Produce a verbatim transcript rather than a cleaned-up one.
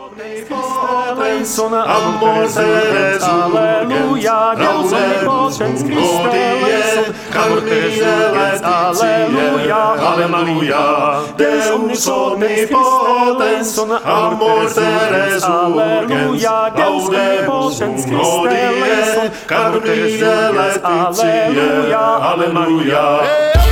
Son, amor seres alleluia, Deus omnipotens Christe eleison, amor seres alleluia, alleluia, Deus omnipotens, son, amor seres alleluia, Deus omnipotens Christe eleison, amor seres alleluia, alleluia.